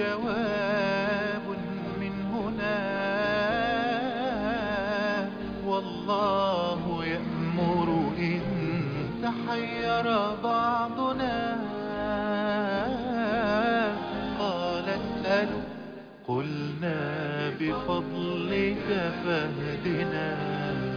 جواب من هنا، والله يأمر إن تحير بعضنا. قال اسألوا قلنا بفضلك فاهدنا.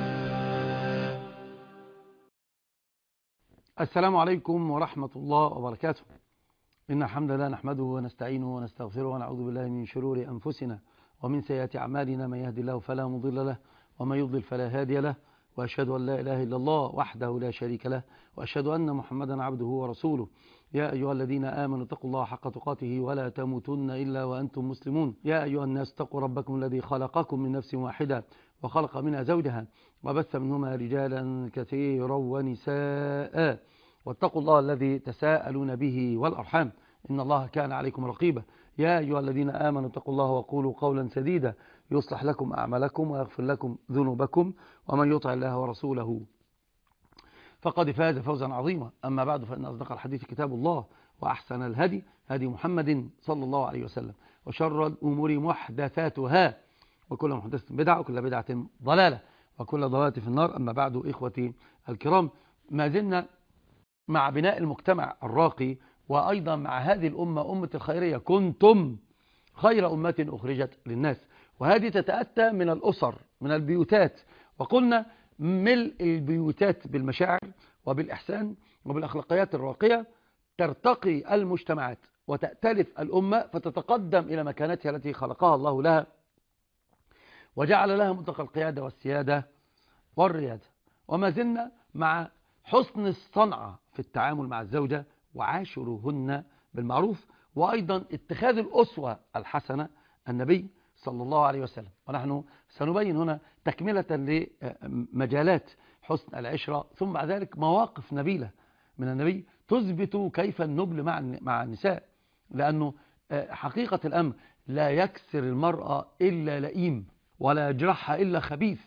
السلام عليكم ورحمة الله وبركاته. إن الحمد لله نحمده ونستعينه ونستغفره ونعوذ بالله من شرور أنفسنا ومن سيئات أعمالنا، من يهدي الله فلا مضل له ومن يضلل فلا هادي له، وأشهد أن لا إله إلا الله وحده لا شريك له، وأشهد أن محمدا عبده ورسوله. يا أيها الذين آمنوا اتقوا الله حق تقاته ولا تموتن إلا وأنتم مسلمون. يا أيها الناس اتقوا ربكم الذي خلقكم من نفس واحدة وخلق منها زوجها وبث منهما رجالا كثيرا ونساء، واتقوا الله الذي تساءلون به والأرحام إن الله كان عليكم رقيبا. يا أيها الذين آمنوا اتقوا الله وقولوا قولا سديدا يصلح لكم أعمالكم ويغفر لكم ذنوبكم، ومن يطع الله ورسوله فقد فاز فوزا عظيما. أما بعد، فإن أصدق الحديث كتاب الله، وأحسن الهدي هدي محمد صلى الله عليه وسلم، وشر الأمور محدثاتها، وكل محدثة بدعة، وكل بدعة ضلالة، وكل ضلالة في النار. أما بعد، إخوتي الكرام، ما زلنا مع بناء المجتمع الراقي، وأيضا مع هذه الأمة أمة الخيرية. كنتم خير أمة أخرجت للناس، وهذه تتأتى من الأسر، من البيوتات. وقلنا ملء البيوتات بالمشاعر وبالإحسان وبالأخلاقيات الراقية ترتقي المجتمعات وتأتلف الأمة فتتقدم إلى مكانتها التي خلقها الله لها وجعل لها مطلق القيادة والسيادة والريادة. وما زلنا مع حسن الصنعة في التعامل مع الزوجة، وعاشروهن بالمعروف، وأيضا اتخاذ الأسوة الحسنة النبي صلى الله عليه وسلم. ونحن سنبين هنا تكملة لمجالات حسن العشرة، ثم بعد ذلك مواقف نبيلة من النبي تثبت كيف النبل مع النساء، لأنه حقيقة الأمر لا يكسر المرأة إلا لئيم، ولا يجرحها إلا خبيث،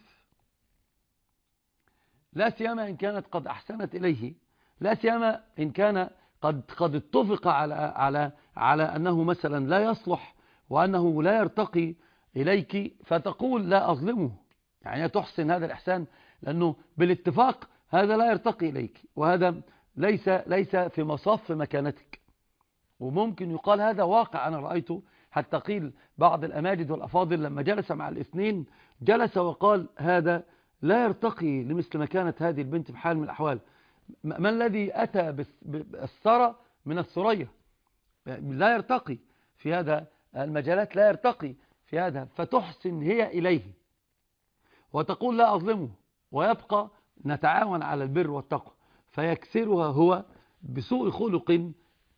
لا سيما إن كانت قد أحسنت إليه، لا سيما إن كان قد اتفق على أنه مثلا لا يصلح وأنه لا يرتقي إليك، فتقول لا أظلمه، يعني تحسن هذا الإحسان، لأنه بالاتفاق هذا لا يرتقي إليك، وهذا ليس في مصاف مكانتك. وممكن يقال هذا واقع أنا رأيته، حتى قيل بعض الأماجد والأفاضل لما جلس مع الاثنين جلس وقال هذا لا يرتقي لمثل مكانة هذه البنت بحال من الأحوال. ما الذي أتى بالثرى من الثريا؟ لا يرتقي في هذا المجالات، لا يرتقي في هذا، فتحسن هي إليه وتقول لا أظلمه، ويبقى نتعاون على البر والتقوى، فيكسرها هو بسوء خلق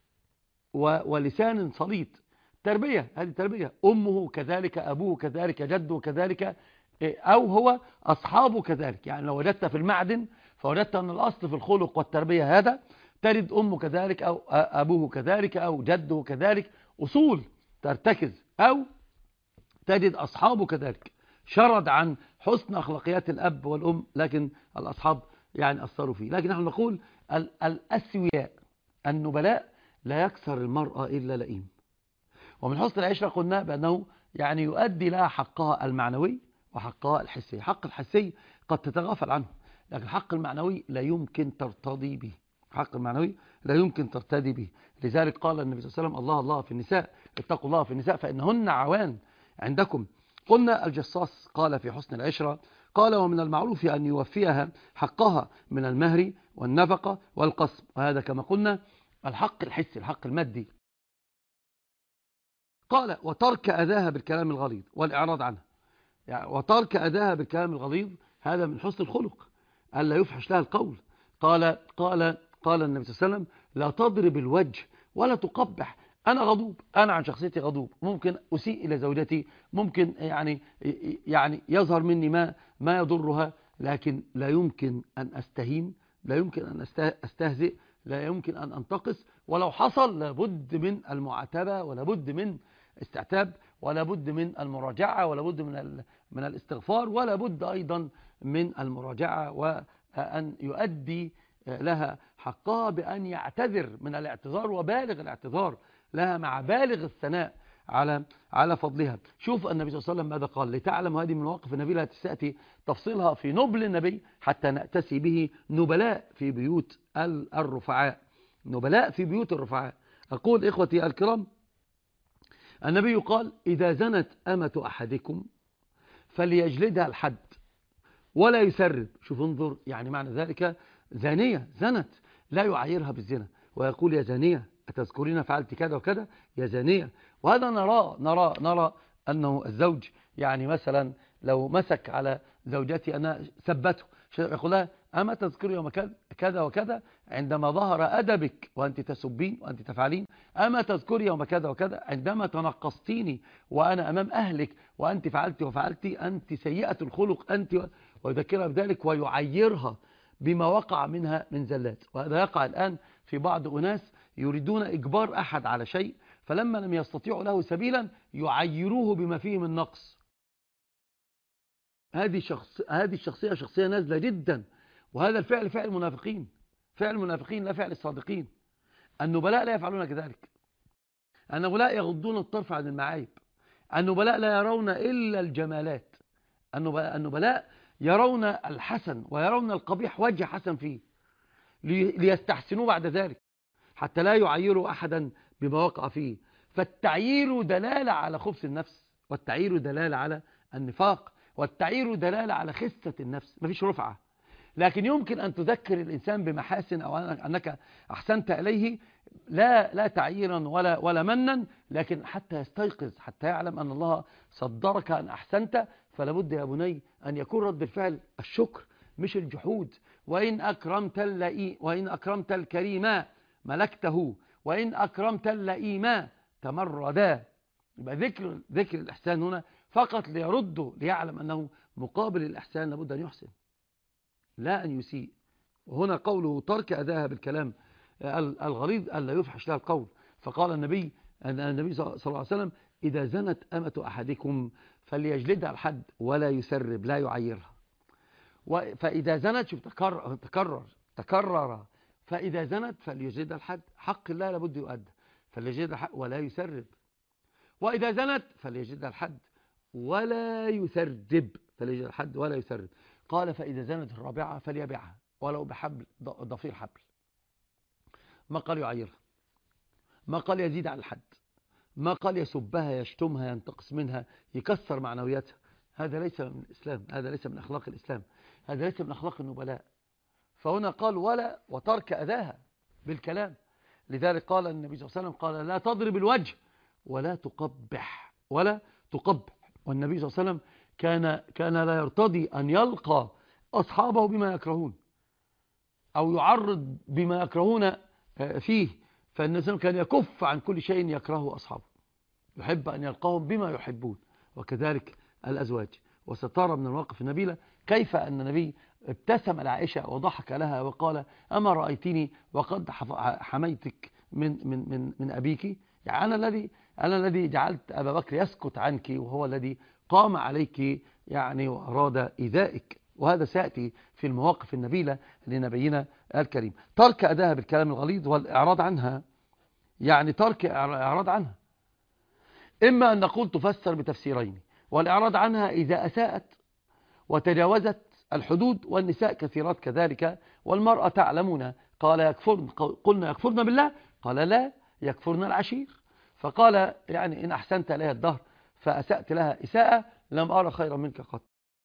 ولسان صليط. تربية، هذه تربية، أمه كذلك، أبوه كذلك، جده كذلك، أو هو أصحابه كذلك. يعني لو وجدت في المعدن فوجدت أن الأصل في الخلق والتربية هذا، تجد أمه كذلك أو أبوه كذلك أو جده كذلك، أصول ترتكز، أو تجد أصحابه كذلك. شرد عن حسن أخلاقيات الأب والأم، لكن الأصحاب يعني أثروا فيه. لكن نحن نقول الأسوياء النبلاء لا يكسر المرأة إلا لئيم. ومن حسن العشرة قلنا بأنه يعني يؤدي لها حقها المعنوي وحقها الحسي. حق الحسي قد تتغافل عنه، لكن الحق المعنوي لا يمكن ترتضي به، حق المعنوي لا يمكن ترتدي به. لذلك قال النبي صلى الله عليه وسلم الله الله في النساء، اتقوا الله في النساء فإنهن عوان عندكم. قلنا الجصاص قال في حسن العشرة، قال ومن المعروف أن يوفيها حقها من المهر والنفقة والقسم، وهذا كما قلنا الحق الحسي، الحق المادي. قال وترك أذاها بالكلام الغليظ والإعراض عنها، يعني وترك أذاها بالكلام الغليظ هذا من حسن الخلق، ألا يفحش لها القول. قال النبي صلى الله عليه وسلم لا تضرب الوجه ولا تقبح. أنا غضوب، أنا عن شخصيتي غضوب، ممكن أسيء إلى زوجتي، ممكن يعني يظهر مني ما يضرها، لكن لا يمكن أن أستهين، لا يمكن أن أستهزئ، لا يمكن أن أنتقص. ولو حصل لابد من المعاتبة، ولابد من استعتاب، ولا بد من المراجعة، ولا بد من الاستغفار، ولا بد أيضا من المراجعة، وأن يؤدي لها حقها بأن يعتذر من الاعتذار وبالغ الاعتذار لها، مع بالغ الثناء على فضلها. شوف النبي صلى الله عليه وسلم ماذا قال، لتعلم هذه من مواقف النبي التي سيأتي تفصيلها في نبل النبي حتى نأتسي به نبلاء في بيوت الرفعاء، نبلاء في بيوت الرفعاء. أقول إخوتي الكرام، النبي قال إذا زنت أمة أحدكم فليجلدها الحد ولا يسرب. شوف انظر، يعني معنى ذلك زانية زنت لا يعيرها بالزنا ويقول يا زانية أتذكرين فعلت كذا وكذا يا زانية. وهذا نرى أنه الزوج يعني مثلا لو مسك على زوجتي أنا سبته، يقول لها أما تذكري يوم كذا وكذا عندما ظهر أدبك وأنت تسبين وأنت تفعلين، أما تذكري يوم كذا وكذا عندما تنقصتيني وأنا أمام أهلك وأنت فعلت وفعلت، أنت سيئة الخلق أنت، ويذكرها بذلك ويعيرها بما وقع منها من زلات. وهذا يقع الآن في بعض أناس يريدون إجبار أحد على شيء، فلما لم يستطيعوا له سبيلا يعيروه بما فيه من نقص. هذه الشخصية شخصية نازلة جدا، وهذا الفعل فعل المنافقين، فعل المنافقين لا فعل الصادقين. النبلاء لا يفعلون كذلك، النبلاء يغضون الطرف عن المعايب، النبلاء لا يرون إلا الجمالات، النبلاء يرون الحسن ويرون القبيح وجه حسن فيه ليستحسنوه بعد ذلك حتى لا يعيروا أحدا بما وقع فيه. فالتعيير دلالة على خبث النفس، والتعيير دلالة على النفاق، والتعيير دلالة على خسة النفس. مفيش رفعة، لكن يمكن أن تذكر الإنسان بمحاسن أو أنك أحسنت إليه، لا تعييرا ولا منا، لكن حتى يستيقظ، حتى يعلم أن الله صدرك أن أحسنت. فلا بد يا بني أن يكون رد الفعل الشكر مش الجحود. وإن أكرمت الكريم ملكته، وإن أكرمت اللئيم تمردا. يبقى ذكر الإحسان هنا فقط ليرده، ليعلم أنه مقابل الإحسان لابد أن يحسن لا أن يسيء. وهنا قوله ترك أذاها بالكلام الغليظ ألا يفحش لها القول. فقال النبي صلى الله عليه وسلم إذا زنت أمة أحدكم فليجلدها الحد ولا يسرب، لا يعيرها. فإذا زنت، شوف تكرر، فإذا زنت فليجلدها الحد، حق الله لابد يؤدى، فليجلدها الحد ولا يسرب. وإذا زنت فليجلدها الحد ولا يسرب، فليجلدها الحد ولا يسرب. قال فإذا زنت الرابعة فليبيعها ولو بحبل ضفير حبل. ما قال يعيرها، ما قال يزيد على الحد، ما قال يسبها يشتمها ينتقص منها يكسر معنوياتها. هذا ليس من الإسلام، هذا ليس من أخلاق الإسلام، هذا ليس من أخلاق النبلاء. فهنا قال وترك أذاها بالكلام. لذلك قال النبي صلى الله عليه وسلم قال لا تضرب الوجه ولا تقبح والنبي صلى الله عليه وسلم كان لا يرتضي أن يلقى أصحابه بما يكرهون أو يعرض بما يكرهون فيه. فالنبي كان يكف عن كل شيء يكرهه أصحابه، يحب أن يلقاهم بما يحبون. وكذلك الأزواج. وسترى من المواقف النبيلة كيف أن النبي ابتسم لعائشة وضحك لها وقال أما رأيتني وقد حميتك من أبيك. يعني أنا الذي جعلت أبا بكر يسكت عنك وهو الذي قام عليك يعني وأراد إيذائك. وهذا سيأتي في المواقف النبيلة لنبينا الكريم. ترك أداها بالكلام الغليظ والإعراض عنها، يعني ترك إعراض عنها إما أن نقول تفسر بتفسيرين. والإعراض عنها إذا أساءت وتجاوزت الحدود، والنساء كثيرات كذلك، والمرأة تعلمون قلنا يكفرن بالله، قال لا يكفرن العشير. فقال يعني إن أحسنت إليها الدهر فأسأت لها إساءة لم أرى خيرا منك قط.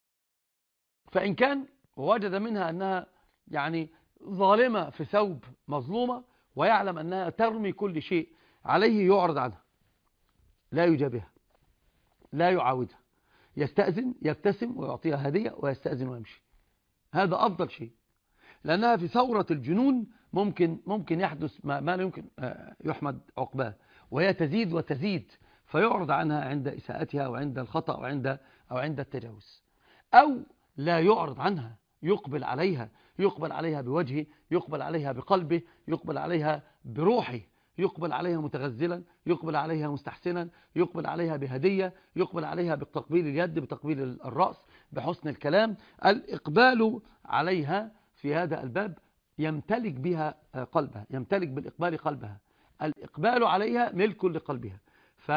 فإن كان ووجد منها أنها يعني ظالمة في ثوب مظلومة ويعلم أنها ترمي كل شيء عليه، يعرض عنها، لا يجابها، لا يعاودها، يستأذن يبتسم ويعطيها هدية ويستأذن ويمشي. هذا أفضل شيء، لأنها في ثورة الجنون ممكن يحدث ما لا يمكن يحمد عقباه، وهي تزيد وتزيد، فيعرض عنها عند إساءتها وعند الخطأ أو عند التجاوز. أو لا يعرض عنها، يقبل عليها بوجهه، يقبل عليها بقلبه، يقبل عليها بروحه، يقبل عليها متغزلا، يقبل عليها مستحسنا، يقبل عليها بهدية، يقبل عليها بتقبيل اليد، بتقبيل الرأس، بحسن الكلام. الإقبال عليها في هذا الباب يمتلك بها قلبها، يمتلك بالإقبال قلبها. الإقبال عليها ملك لقلبها. فإذا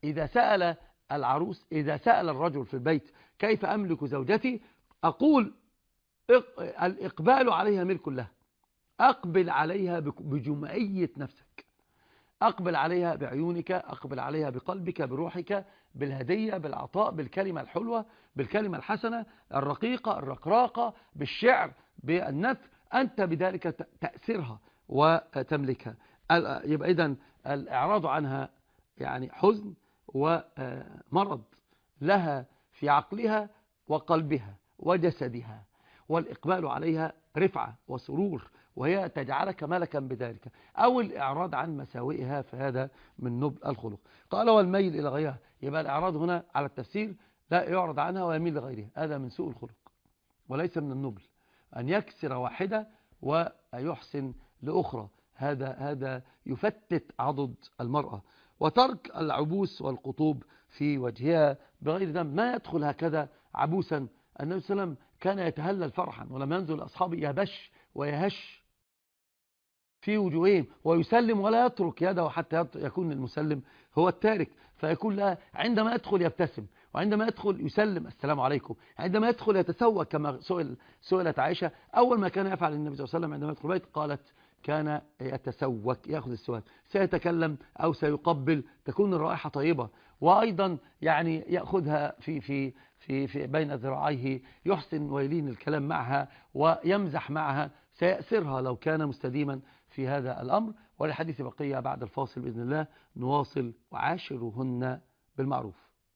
إذا سأل العروس، إذا سأل الرجل في البيت كيف أملك زوجتي، أقول الإقبال عليها ملك له. أقبل عليها بجمعية نفسك، أقبل عليها بعيونك، أقبل عليها بقلبك، بروحك، بالهدية، بالعطاء، بالكلمة الحلوة، بالكلمة الحسنة الرقيقة الرقراقة، بالشعر، بالنثر. أنت بذلك تأثيرها وتملكها. يبقى إذن الإعراض عنها يعني حزن ومرض لها في عقلها وقلبها وجسدها، والإقبال عليها رفعة وسرور، وهي تجعلك ملكا بذلك. أو الإعراض عن مساوئها، فهذا من نبل الخلق. قال والميل إلى غيرها، يبقى الإعراض هنا على التفسير لا يعرض عنها ويميل لغيرها، هذا من سوء الخلق وليس من النبل. أن يكسر واحدة ويحسن لأخرى، هذا يفتت عضد المرأة. وترك العبوس والقطوب في وجهها بغير ذنب، ما يدخل هكذا عبوسا. النبي صلى الله عليه وسلم كان يتهلل فرحا، ولما ينزل أصحابه يبش ويهش في وجوههم ويسلم ولا يترك يده حتى يكون المسلم هو التارك، فيكون لها عندما يدخل يبتسم، وعندما يدخل يسلم السلام عليكم، عندما يدخل يتسوق كما سئلت عائشة أول ما كان يفعل النبي صلى الله عليه وسلم عندما يدخل البيت، قالت كان يتسوق، يأخذ السواك، سيتكلم أو سيقبل، تكون الرائحة طيبة. وأيضا يعني يأخذها في بين ذراعيه، يحسن ويلين الكلام معها ويمزح معها، سيأسرها لو كان مستديما في هذا الأمر. وللحديث بقية بعد الفاصل بإذن الله. نواصل. وعاشرهن بالمعروف.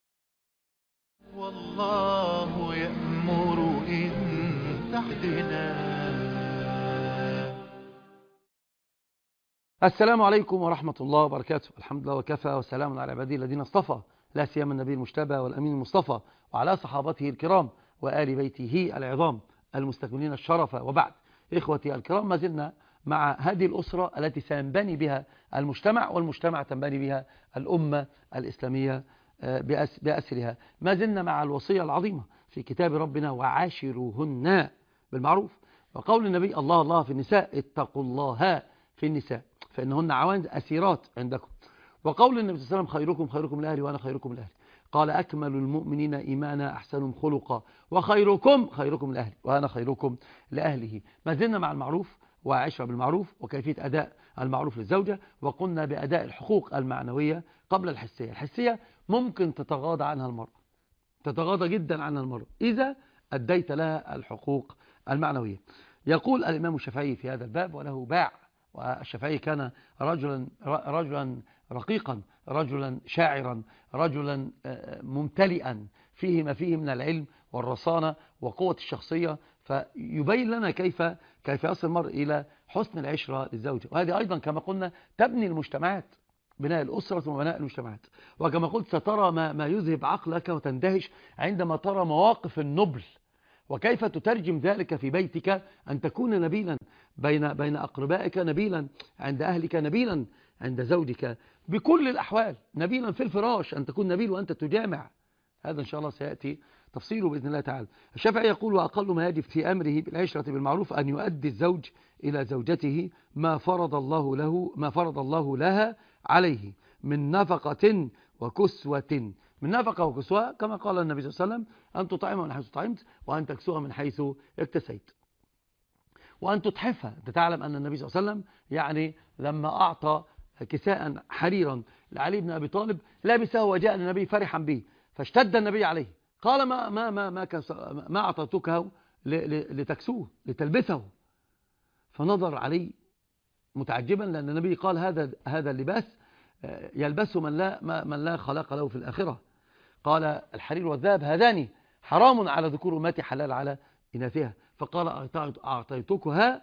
والله يأمر إن تحدنا. السلام عليكم ورحمة الله وبركاته. الحمد لله وكفى، وسلام على عباده الذين اصطفى، لا سيما النبي المجتبى والأمين المصطفى، وعلى صحابته الكرام وآل بيته العظام المستكملين الشرف. وبعد، إخوتي الكرام، ما زلنا مع هذه الأسرة التي سينبني بها المجتمع، والمجتمع تنبني بها الأمة الإسلامية بأسرها. ما زلنا مع الوصية العظيمة في كتاب ربنا: وعاشروهن بالمعروف. وقول النبي: الله الله في النساء، اتقوا الله في النساء فإنهن عوان أسيرات عندكم. وقول النبي صلى الله عليه وسلم: خيركم خيركم لأهلي وأنا خيركم لأهلي. قال: أكمل المؤمنين إيمانا أحسنهم خلقا، وخيركم خيركم لأهلي وأنا خيركم لأهله. ما زلنا مع المعروف وعشرة بالمعروف، وكيفية أداء المعروف للزوجة. وقلنا بأداء الحقوق المعنوية قبل الحسية. الحسية ممكن تتغاضى عنها المرأة، تتغاضى جدا عنها المرأة إذا أديت لها الحقوق المعنوية. يقول الإمام الشافعي في هذا الباب: وله باع. والشافعي كان رجلا رقيقا، رجلا شاعرا، رجلا ممتلئا فيه ما فيه من العلم والرصانة وقوة الشخصية، فيبين لنا كيف يصل المرء إلى حسن العشرة للزوجة. وهذه أيضا كما قلنا تبني المجتمعات، بناء الأسرة وبناء المجتمعات. وكما قلت سترى ما يذهب عقلك وتندهش عندما ترى مواقف النبل، وكيف تترجم ذلك في بيتك، أن تكون نبيلا بين أقربائك، نبيلا عند أهلك، نبيلا عند زوجك، بكل الأحوال، نبيلا في الفراش، أن تكون نبيل وأنت تجامع. هذا إن شاء الله سيأتي تفصيله بإذن الله تعالى. الشافعي يقول: وأقل ما يجب في أمره بالعشرة بالمعروف أن يؤدي الزوج إلى زوجته ما فرض الله لها عليه من نفقة وكسوة. من نفقة وكسوة كما قال النبي صلى الله عليه وسلم: أن تطعمها من حيث طعمت، وأن تكسوها من حيث اكتسيت، وأن تتحفها. أنت تعلم أن النبي صلى الله عليه وسلم يعني لما أعطى كساء حريرا لعلي بن أبي طالب لابسه وجاء النبي فرحا به، فاشتد النبي عليه، قال: ما أعطيتكه لتكسوه، لتلبسه. فنظر عليه متعجبا، لأن النبي قال: هذا اللباس يلبسه من لا خلاق له في الآخرة. قال: الحرير والذهب هذان حرام على ذكور أمتي، حلال على إناثها. فقال: أعطيتكها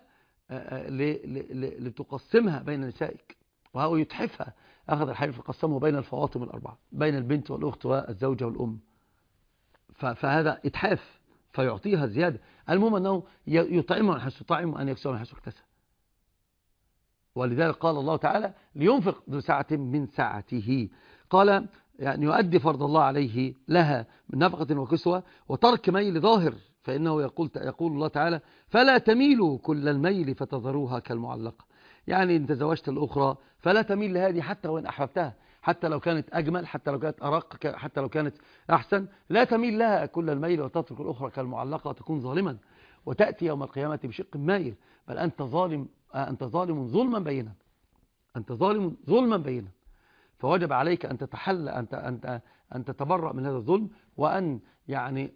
لتقسمها بين نسائك، وهو يتحفها. أخذ الحرير فقسمه بين الفواطم الأربعة، بين البنت والأخت والزوجة والأم. فهذا إتحاف، فيعطيها زيادة. المهم أنه يطعمها من حيث يطعم، وأن يكسوها من حيث يكتسب. ولذلك قال الله تعالى: لينفق ذو سعة من سعته. قال: يعني يؤدي فرض الله عليه لها من نفقة وكسوة وترك ميل ظاهر، فإنه يقول الله تعالى: فلا تميلوا كل الميل فتذروها كالمعلقة. يعني إن تزوجت الأخرى فلا تميل لهذه حتى وإن أحببتها، حتى لو كانت أجمل، حتى لو كانت أرق، حتى لو كانت أحسن، لا تميل لها كل الميل وتترك الأخرى كالمعلقة وتكون ظالما وتأتي يوم القيامة بشق مايل. بل أنت ظالم، أنت ظالم ظلما بينا، أنت ظالم ظلما بينا. فوجب عليك أن تتحلى، أن تتبرأ من هذا الظلم، وأن يعني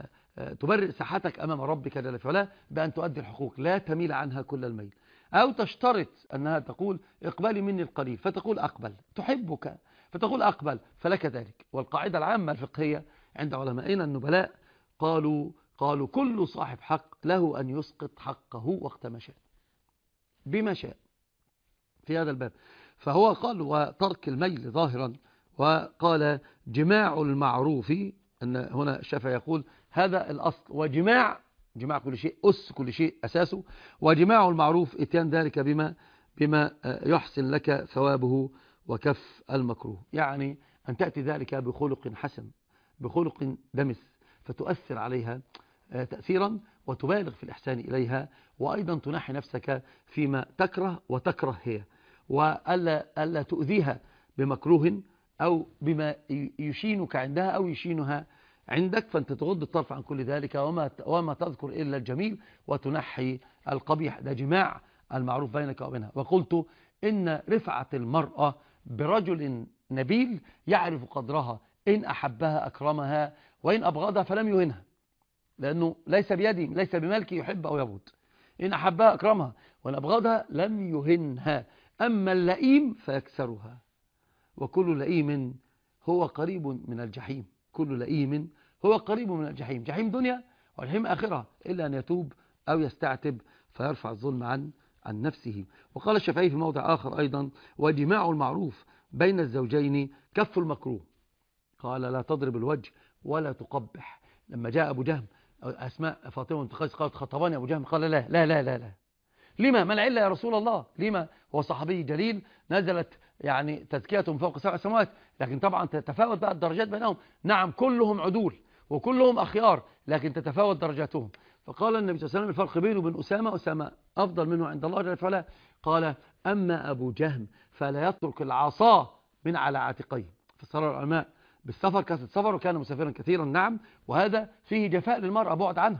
تبرئ ساحتك أمام ربك جل في علاه بأن تؤدي الحقوق، لا تميل عنها كل الميل. أو تشترط أنها تقول اقبلي مني القليل، فتقول أقبل، تحبك فتقول أقبل، فلك ذلك. والقاعدة العامة الفقهية عند علمائنا النبلاء قالوا كل صاحب حق له أن يسقط حقه وقت ما شاء بما شاء في هذا الباب. فهو قال وترك الميل ظاهرا. وقال جماع المعروف، أن هنا الشافعي يقول هذا الأصل، وجماع كل شيء، أس كل شيء أساسه، وجماع المعروف اتيان ذلك بما يحسن لك ثوابه وكف المكروه. يعني أن تأتي ذلك بخلق حسن، بخلق دمس، فتؤثر عليها تأثيرا وتبالغ في الإحسان إليها، وأيضا تنحي نفسك فيما تكره وتكره هي، وألا تؤذيها بمكروه أو بما يشينك عندها أو يشينها عندك، فأنت تغض الطرف عن كل ذلك وما تذكر إلا الجميل وتنحي القبيح. ده جماع المعروف بينك وبينها. وقلت إن رفعة المرأة برجل نبيل يعرف قدرها، إن أحبها أكرمها وإن أبغضها فلم يهنها، لأنه ليس بيدي، ليس بملكي يحب أو يبغض. إن أحبها أكرمها وإن أبغضها لم يهنها. أما اللئيم فيكسرها، وكل لئيم هو قريب من الجحيم، كل لئيم هو قريب من الجحيم، جحيم دنيا والجحيم آخرة، إلا أن يتوب أو يستعتب فيرفع الظلم عن نفسه. وقال الشافعي في موضع آخر أيضا وجماع المعروف بين الزوجين كف المكروه. قال لا تضرب الوجه ولا تقبح. لما جاء أبو جهم أسماء فاطمة بنت قيس قالت خطباني أبو جهم، قال لا لا لا لا لا، لما ما العلة يا رسول الله؟ لما؟ هو صحابي جليل، نزلت يعني تزكية من فوق 7 سماوات، لكن طبعا تتفاوت بقى الدرجات بينهم. نعم كلهم عدول وكلهم أخيار، لكن تتفاوت درجاتهم. فقال النبي صلى الله عليه وسلم الفرق بينه وبين أسامة أفضل منه عند الله جل وعلا. قال أما أبو جهم فلا يترك العصا من على عاتقيه. فسر العلماء بالسفر كانت السفر وكان مسافرا كثيرا، نعم، وهذا فيه جفاء للمرأة بعد عنها.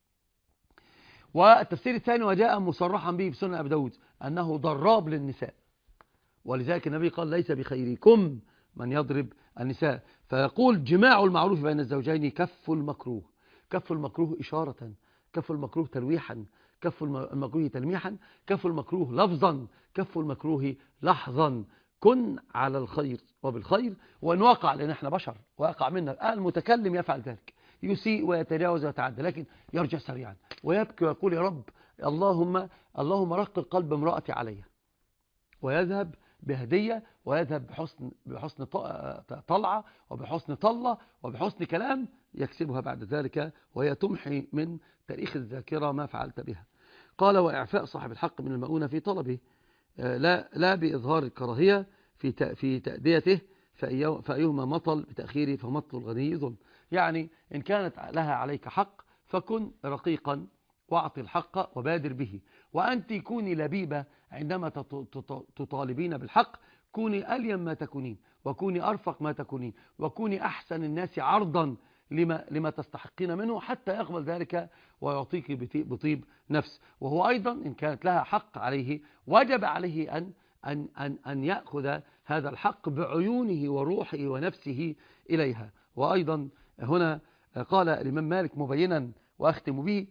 والتفسير الثاني وجاء مصرحا به في سنن أبي داود أنه ضراب للنساء، ولذلك النبي قال ليس بخيركم من يضرب النساء. فيقول جماع المعروف بين الزوجين كف المكروه، كف المكروه إشارة، كف المكروه تلويحا، كف المكروه تلميحا، كف المكروه لفظا، كف المكروه لحظا. كن على الخير وبالخير، وإن وقع، لأن احنا بشر ويقع منا، المتكلم يفعل ذلك، يسيء ويتجاوز ويتعدى، لكن يرجع سريعا ويبكي ويقول يا رب اللهم رق قلب امرأتي عليها، ويذهب بهدية، ويذهب بحسن طلعة وبحسن طلة وبحسن كلام يكسبها بعد ذلك، وهي تمحي من تاريخ الذاكرة ما فعلت بها. قال وإعفاء صاحب الحق من المؤونة في طلبه، لا بإظهار الكراهية في تأديته، فأيهما مطل بتأخيره فمطل الغني ظلم. يعني إن كانت لها عليك حق فكن رقيقا واعطي الحق وبادر به، وأنت كوني لبيبة عندما تطالبين بالحق، كوني ألين ما تكونين، وكوني أرفق ما تكونين، وكوني أحسن الناس عرضا لما تستحقين منه، حتى يقبل ذلك ويعطيك بطيب نفس. وهو أيضا إن كانت لها حق عليه وجب عليه أن يأخذ هذا الحق بعيونه وروحه ونفسه إليها. وأيضا هنا قال الإمام مالك مبينا وأختم به،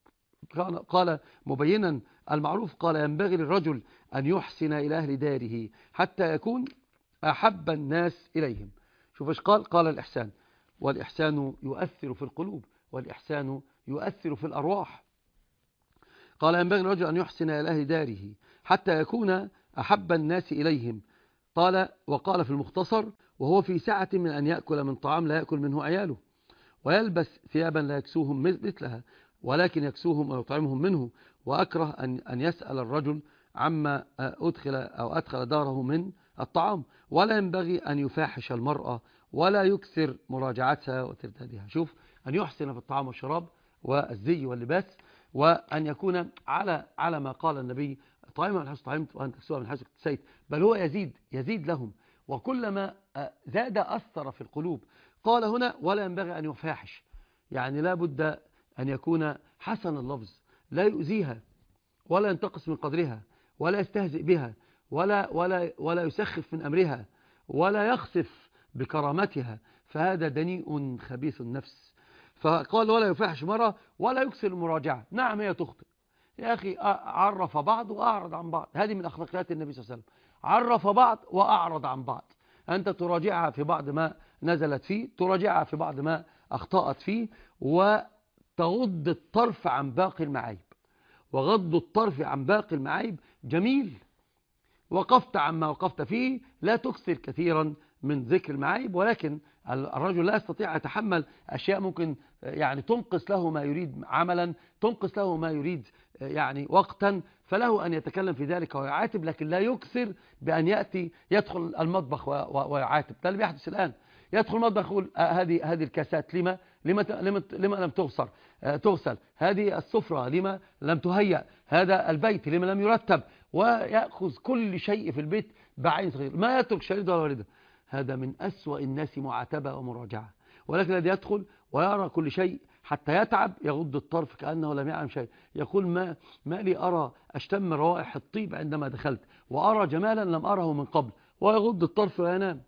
قال مبينا المعروف، قال ينبغي للرجل أن يحسن إلى أهل داره حتى يكون أحب الناس إليهم. شوف ايش قال الإحسان، والإحسان يؤثر في القلوب، والإحسان يؤثر في الأرواح. قال ينبغي للرجل أن يحسن إلى أهل داره حتى يكون أحب الناس إليهم. وقال في المختصر وهو في سعة من أن يأكل من طعام لا يأكل منه عياله، ويلبس ثيابا لا يكسوهم مثلها ولكن يكسوهم ويطعمهم منه، وأكره أن يسأل الرجل عما أدخل داره من الطعام، ولا ينبغي أن يفاحش المرأة ولا يكثر مراجعتها وتردادها. شوف، أن يحسن في الطعام والشراب والزي واللباس، وأن يكون على ما قال النبي طعام من حيث طعمت وأن تكسوها من حيث اكتسيت، بل هو يزيد لهم وكلما زاد أثر في القلوب. قال هنا ولا ينبغي أن يفاحش، يعني لا بد أن يكون حسن اللفظ، لا يؤذيها ولا ينتقص من قدرها ولا يستهزئ بها ولا يسخف من أمرها ولا يخسف بكرامتها، فهذا دنيء خبيث النفس. فقال ولا يفاحش مرة ولا يكسر المراجعة. نعم هي تخطئ يا أخي، عرف بعض وأعرض عن بعض، هذه من أخلاقيات النبي صلى الله عليه وسلم، عرف بعض وأعرض عن بعض. أنت تراجعها في بعض ما نزلت فيه، تراجعها في بعض ما أخطأت فيه، وتغض الطرف عن باقي المعايب. وغض الطرف عن باقي المعايب جميل. وقفت عما وقفت فيه، لا تكثر كثيرا من ذكر المعايب، ولكن الرجل لا يستطيع يتحمل أشياء ممكن يعني تنقص له ما يريد عملا، تنقص له ما يريد يعني وقتا، فله أن يتكلم في ذلك ويعاتب، لكن لا يكثر بأن يدخل المطبخ ويعاتب. ده اللي بيحدث الآن، يدخل المطبخ يقول هذه الكاسات لما لم تغسل، هذه السفرة لما لم تهيأ، هذا البيت لما لم يرتب، ويأخذ كل شيء في البيت بعين صغير، ما يترك شريط ولا والده. هذا من أسوأ الناس معاتبة ومراجعة. ولكن الذي يدخل ويرى كل شيء حتى يتعب يغض الطرف كأنه لم يعلم شيء، يقول ما لي أرى أشتم روائح الطيب عندما دخلت، وأرى جمالا لم أره من قبل، ويغض الطرف وينام،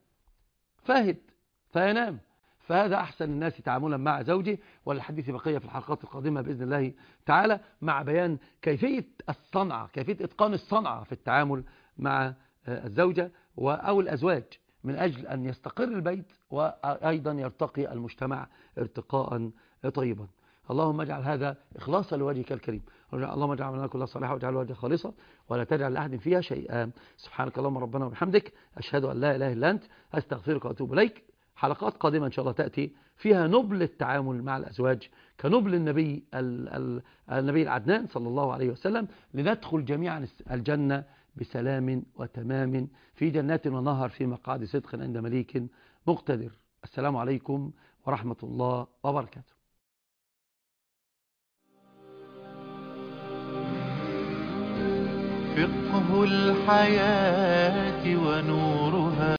فينام. فهذا أحسن الناس تعاملا مع زوجه. والحديث بقية في الحلقات القادمة بإذن الله تعالى، مع بيان كيفية الصنعة، كيفية إتقان الصنعة في التعامل مع الزوجة أو الأزواج، من أجل أن يستقر البيت وأيضا يرتقي المجتمع ارتقاء طيبا. اللهم اجعل هذا إخلاصا لوجهك الكريم. اللهم اجعل عملنا كلها صالحة واجعل وجهك خالصا ولا تجعل لأحد فيها شيئا. سبحانك اللهم ربنا وبحمدك، أشهد أن لا إله إلا أنت، أستغفرك وأتوب إليك. حلقات قادمة إن شاء الله تأتي فيها نبل التعامل مع الأزواج كنبل النبي العدنان صلى الله عليه وسلم، لندخل جميعا الجنة بسلام وتمام في جنات ونهر في مقعد صدق عند مليك مقتدر. السلام عليكم ورحمة الله وبركاته. فقه الحياة ونورها